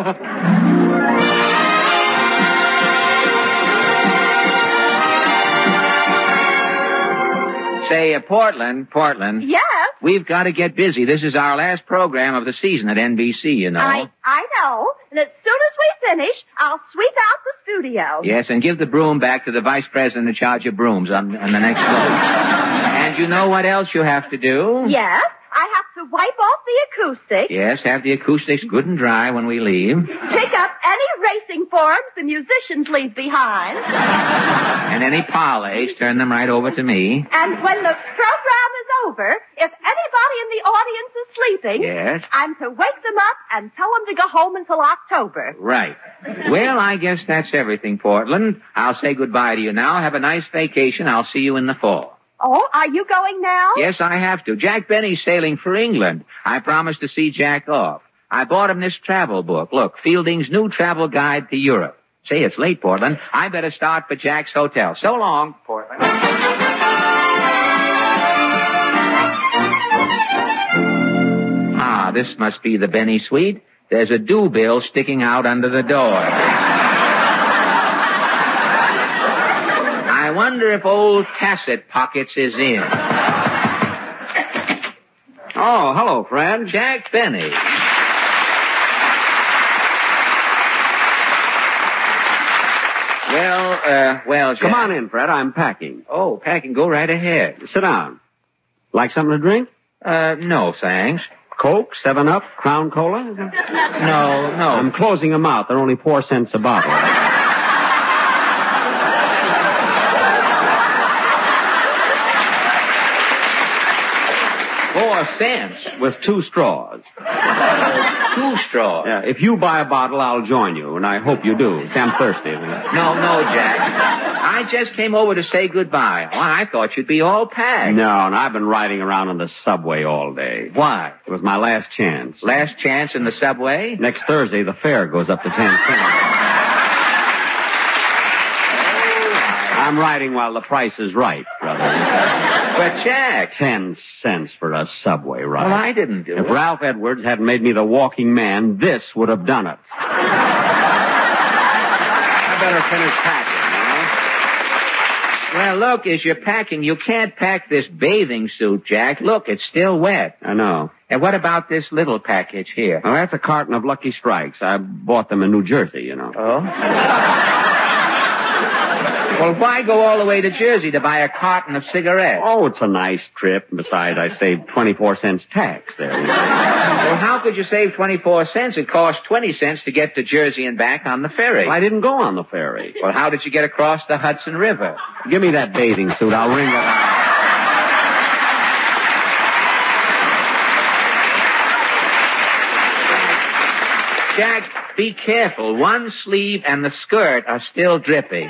Say, Portland. Yes? We've got to get busy. This is our last program of the season at NBC, you know. I know. And as soon as we finish, I'll sweep out the studio. Yes, and give the broom back to the vice president in charge of brooms on the next floor. And you know what else you have to do? Yes? I have to wipe off the acoustics. Yes, have the acoustics good and dry when we leave. Pick up any racing forms the musicians leave behind. And any parlays, turn them right over to me. And when the program is over, if anybody in the audience is sleeping, yes, I'm to wake them up and tell them to go home until October. Right. Well, I guess that's everything, Portland. I'll say goodbye to you now. Have a nice vacation. I'll see you in the fall. Oh, are you going now? Yes, I have to. Jack Benny's sailing for England. I promised to see Jack off. I bought him this travel book. Look, Fielding's new travel guide to Europe. Say, it's late, Portland. I better start for Jack's hotel. So long, Portland. Ah, this must be the Benny suite. There's a due bill sticking out under the door. I wonder if old Tacit Pockets is in. Oh, hello, Fred. Jack Benny. Well, Jack. Come on in, Fred. I'm packing. Oh, packing. Go right ahead. Sit down. Like something to drink? No, thanks. Coke, 7-Up, Crown Cola? No. I'm closing them out. They're only 4 cents a bottle. 4 cents? With 2 straws. 2 straws? Yeah, if you buy a bottle, I'll join you, and I hope you do. I'm thirsty. No, Jack. I just came over to say goodbye. Well, I thought you'd be all packed. No, and I've been riding around on the subway all day. Why? It was my last chance. Last chance in the subway? Next Thursday, the fare goes up to 10 cents. I'm riding while the price is right, brother. But, Jack. 10 cents for a subway ride. Well, I didn't do it. If Ralph Edwards hadn't made me the walking man, this would have done it. I better finish packing, Well, look, as you're packing, you can't pack this bathing suit, Jack. Look, it's still wet. I know. And what about this little package here? Well, that's a carton of Lucky Strikes. I bought them in New Jersey, you know. Oh? Well, why go all the way to Jersey to buy a carton of cigarettes? Oh, it's a nice trip. Besides, I saved 24 cents tax there. Well, how could you save 24 cents? It cost 20 cents to get to Jersey and back on the ferry. Well, I didn't go on the ferry. Well, how did you get across the Hudson River? Give me that bathing suit. I'll ring it. Jack, be careful. One sleeve and the skirt are still dripping.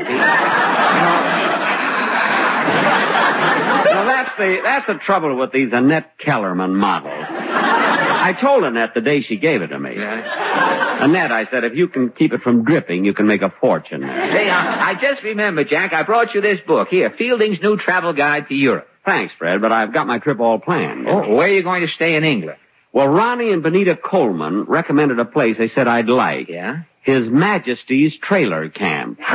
Well, that's the trouble with these Annette Kellerman models. I told Annette the day she gave it to me. Annette, I said, if you can keep it from dripping, you can make a fortune. Say, I just remembered, Jack, I brought you this book. Here, Fielding's New Travel Guide to Europe. Thanks, Fred, but I've got my trip all planned. Oh, where are you going to stay in England? Well, Ronnie and Benita Coleman recommended a place they said I'd like. Yeah? His Majesty's Trailer Camp. Oh,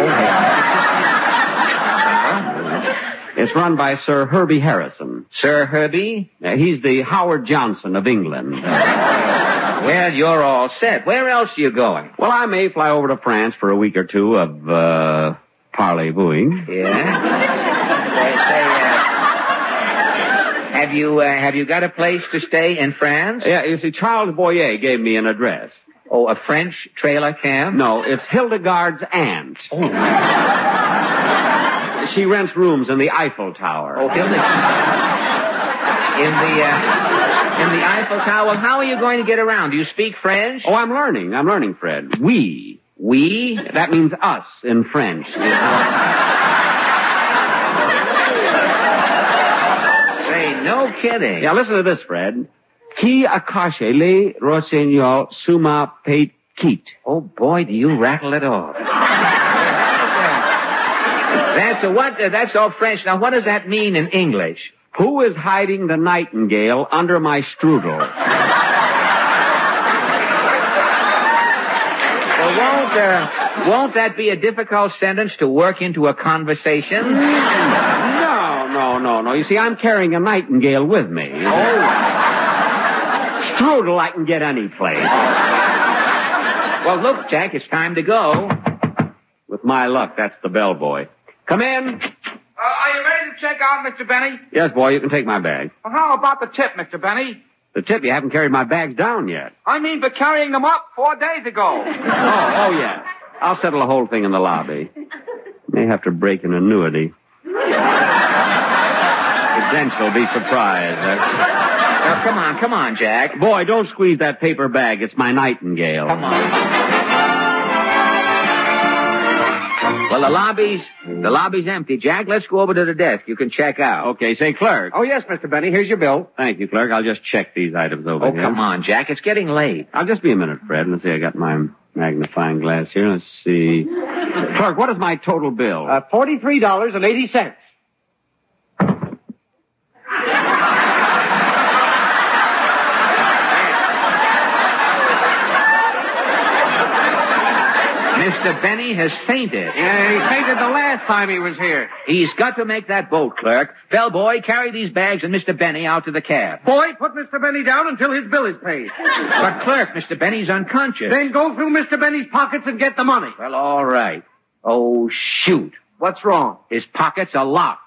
It's run by Sir Herbie Harrison. Sir Herbie? He's the Howard Johnson of England. Well, you're all set. Where else are you going? Well, I may fly over to France for a week or two of, parley-vooing. Yeah? Have you got a place to stay in France? Yeah, you see, Charles Boyer gave me an address. Oh, a French trailer camp? No, it's Hildegard's aunt. Oh. She rents rooms in the Eiffel Tower. Oh, Hildegard. In the Eiffel Tower. Well, how are you going to get around? Do you speak French? Oh, I'm learning, Fred. We, that means us in French. Say, no kidding. Yeah, listen to this, Fred. Qui a caché les renseignements sur ma petite? Oh, boy, do you rattle it off. That's all French. Now, what does that mean in English? Who is hiding the nightingale under my strudel? Well, won't that be a difficult sentence to work into a conversation? No. You see, I'm carrying a nightingale with me. Oh. Strudel I can get any place. Well, look, Jack, it's time to go. With my luck, that's the bellboy. Come in. Are you ready to check out, Mr. Benny? Yes, boy, you can take my bag. Well, how about the tip, Mr. Benny? The tip, you haven't carried my bags down yet. I mean for carrying them up 4 days ago. Oh, yeah. I'll settle the whole thing in the lobby. May have to break an annuity. Prudential be surprised. Now, come on, Jack. Boy, don't squeeze that paper bag. It's my nightingale. Come on. Well, the lobby's empty, Jack. Let's go over to the desk. You can check out. Okay, say, clerk. Oh, yes, Mr. Benny. Here's your bill. Thank you, clerk. I'll just check these items over here. Oh, come on, Jack. It's getting late. I'll just be a minute, Fred. Let's see, I got my magnifying glass here. Let's see. Clerk, what is my total bill? $43.80. Mr. Benny has fainted. Yeah, he fainted the last time he was here. He's got to make that boat, clerk. Bellboy, carry these bags and Mr. Benny out to the cab. Boy, put Mr. Benny down until his bill is paid. But, clerk, Mr. Benny's unconscious. Then go through Mr. Benny's pockets and get the money. Well, all right. Oh, shoot. What's wrong? His pockets are locked.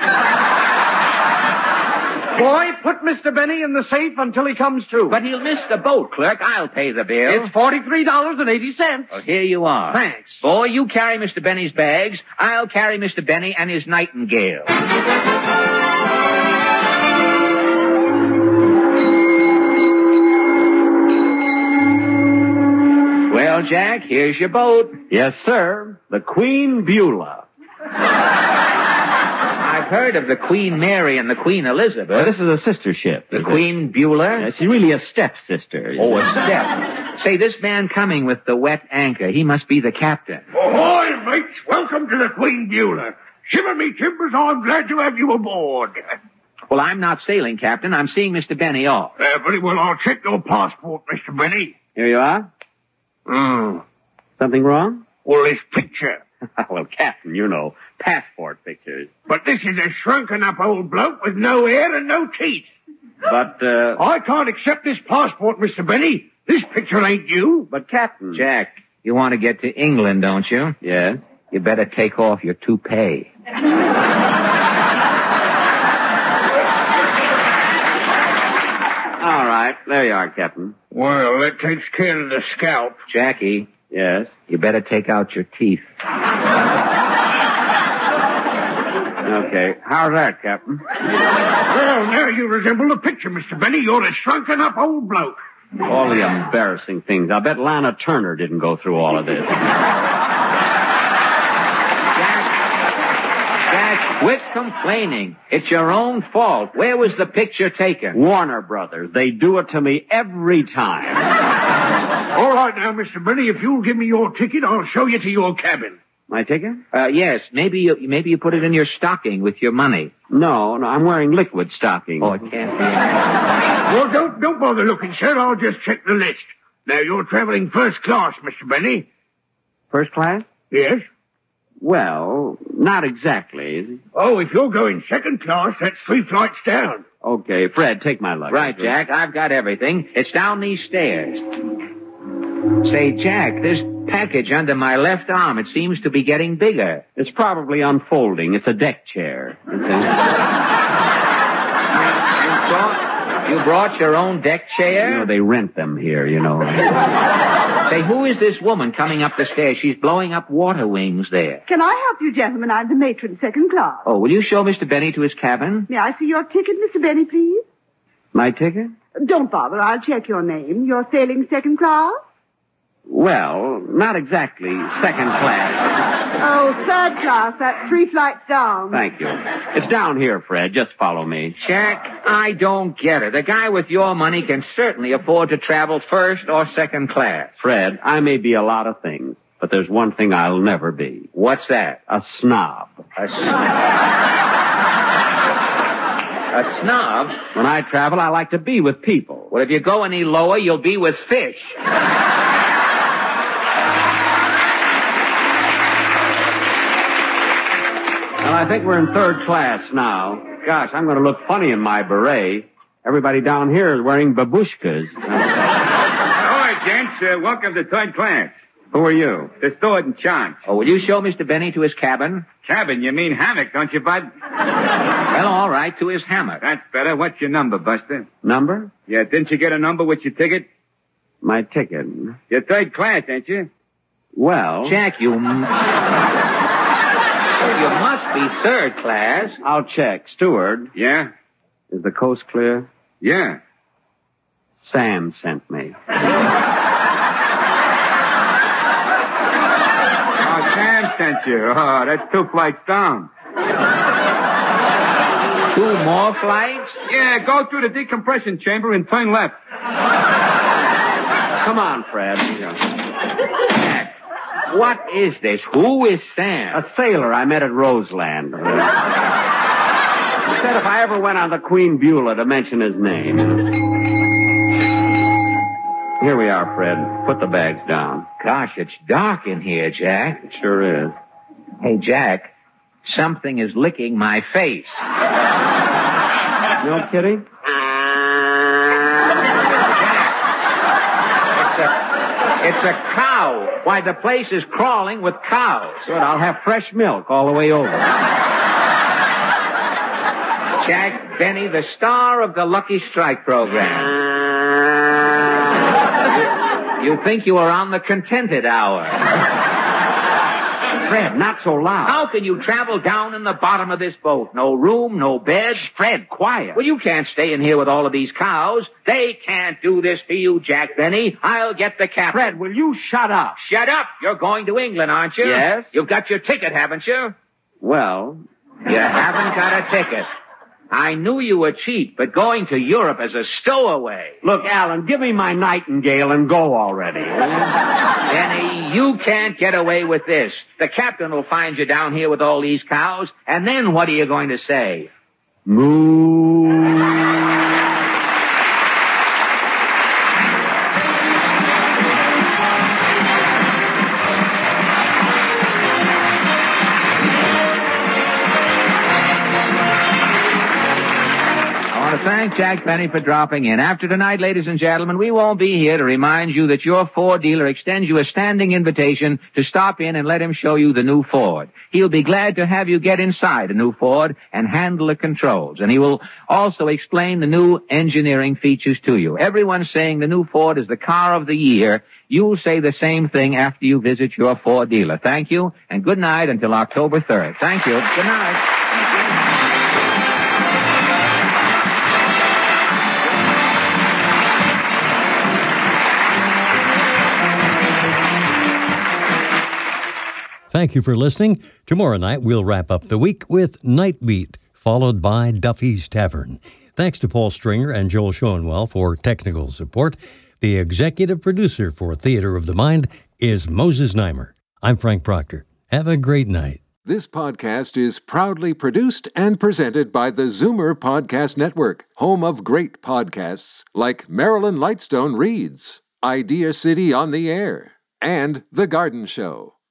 Boy, put Mr. Benny in the safe until he comes to. But he'll miss the boat, clerk. I'll pay the bill. It's $43.80. Well, here you are. Thanks. Boy, you carry Mr. Benny's bags. I'll carry Mr. Benny and his nightingale. Well, Jack, here's your boat. Yes, sir. The Queen Beulah. I've heard of the Queen Mary and the Queen Elizabeth. Well, this is a sister ship. The Queen Beulah? Yeah, she's really a stepsister. Oh, a step. Say, this man coming with the wet anchor, he must be the captain. Ahoy, mates. Welcome to the Queen Beulah. Shiver me timbers, I'm glad to have you aboard. Well, I'm not sailing, Captain. I'm seeing Mr. Benny off. Very well, I'll check your passport, Mr. Benny. Here you are. Something wrong? Well, this picture. Well, Captain, you know, passport pictures. But this is a shrunken-up old bloke with no hair and no teeth. But, I can't accept this passport, Mr. Benny. This picture ain't you. But, Captain... Jack, you want to get to England, don't you? Yes. You better take off your toupee. All right, there you are, Captain. Well, that takes care of the scalp. Jackie. Yes? You better take out your teeth. Okay. How's that, Captain? Well, now you resemble the picture, Mr. Benny. You're a shrunken-up old bloke. All the embarrassing things. I'll bet Lana Turner didn't go through all of this. Jack, quit complaining. It's your own fault. Where was the picture taken? Warner Brothers. They do it to me every time. All right now, Mr. Benny, if you'll give me your ticket, I'll show you to your cabin. My ticket? Yes. Maybe you put it in your stocking with your money. No, I'm wearing liquid stockings. Oh, it can't be. Well, don't bother looking, sir. I'll just check the list. Now, you're traveling first class, Mr. Benny. First class? Yes. Well, not exactly. Oh, if you're going second class, that's 3 flights down. Okay, Fred, take my luggage. Right, Jack. I've got everything. It's down these stairs. Say, Jack, this package under my left arm, it seems to be getting bigger. It's probably unfolding. It's a deck chair. You brought your own deck chair? You know, they rent them here, you know. Say, who is this woman coming up the stairs? She's blowing up water wings there. Can I help you, gentlemen? I'm the matron, second class. Oh, will you show Mr. Benny to his cabin? May I see your ticket, Mr. Benny, please? My ticket? Don't bother. I'll check your name. You're sailing second class? Well, not exactly second class. Oh, third class. That's 3 flights down. Thank you. It's down here, Fred. Just follow me. Jack, I don't get it. A guy with your money can certainly afford to travel first or second class. Fred, I may be a lot of things, but there's one thing I'll never be. What's that? A snob. A snob? When I travel, I like to be with people. Well, if you go any lower, you'll be with fish. Well, I think we're in third class now. Gosh, I'm going to look funny in my beret. Everybody down here is wearing babushkas. All right, gents. Welcome to third class. Who are you? The steward in charge. Oh, will you show Mr. Benny to his cabin? Cabin? You mean hammock, don't you, bud? Well, all right, to his hammock. That's better. What's your number, Buster? Number? Yeah, didn't you get a number with your ticket? My ticket? You're third class, ain't you? Well... Jack, you must be third class. I'll check. Steward. Yeah? Is the coast clear? Yeah. Sam sent me. Sam sent you. Oh, that's 2 flights down. 2 more flights? Yeah, go through the decompression chamber and turn left. Come on, Fred. Jack, what is this? Who is Sam? A sailor I met at Roseland. He said if I ever went on the Queen Beulah to mention his name. Here we are, Fred. Put the bags down. Gosh, it's dark in here, Jack. It sure is. Hey, Jack, something is licking my face. No kidding? It's a cow. Why, the place is crawling with cows. Good, I'll have fresh milk all the way over. Jack Benny, the star of the Lucky Strike program. You think you are on the Contented Hour. Fred, not so loud. How can you travel down in the bottom of this boat? No room, no bed. Fred, quiet. Well, you can't stay in here with all of these cows. They can't do this to you, Jack Benny. I'll get the captain. Fred, will you shut up? Shut up. You're going to England, aren't you? Yes. You've got your ticket, haven't you? Well... You haven't got a ticket. I knew you were cheap, but going to Europe as a stowaway. Look, Alan, give me my Nightingale and go already. Benny, you can't get away with this. The captain will find you down here with all these cows, and then what are you going to say? Moo. Thank Jack Benny for dropping in. After tonight, ladies and gentlemen, we won't be here to remind you that your Ford dealer extends you a standing invitation to stop in and let him show you the new Ford. He'll be glad to have you get inside a new Ford and handle the controls. And he will also explain the new engineering features to you. Everyone's saying the new Ford is the car of the year. You'll say the same thing after you visit your Ford dealer. Thank you, and good night until October 3rd. Thank you. Good night. Thank you for listening. Tomorrow night, we'll wrap up the week with Night Beat, followed by Duffy's Tavern. Thanks to Paul Stringer and Joel Schoenwell for technical support. The executive producer for Theater of the Mind is Moses Neimer. I'm Frank Proctor. Have a great night. This podcast is proudly produced and presented by the Zoomer Podcast Network, home of great podcasts like Marilyn Lightstone Reads, Idea City on the Air, and The Garden Show.